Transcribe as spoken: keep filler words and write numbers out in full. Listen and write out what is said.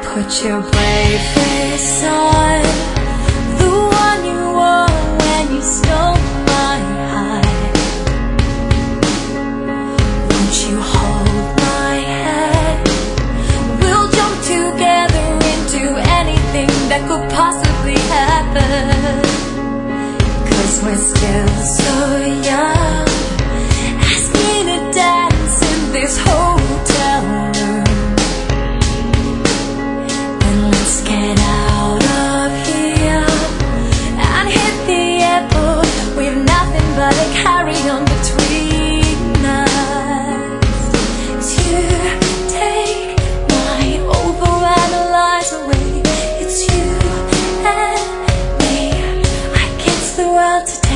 Put your brave face on, the one you wore when you stole my heart. Won't you hold my hand? We'll jump together into anything that could possibly happen. 'Cause we're still so young. Ask me to dance in this hotel room. Let's get out of here and hit the airport. We have nothing but a carry-on between us. To take my overanalyze away, it's you and me against the world today.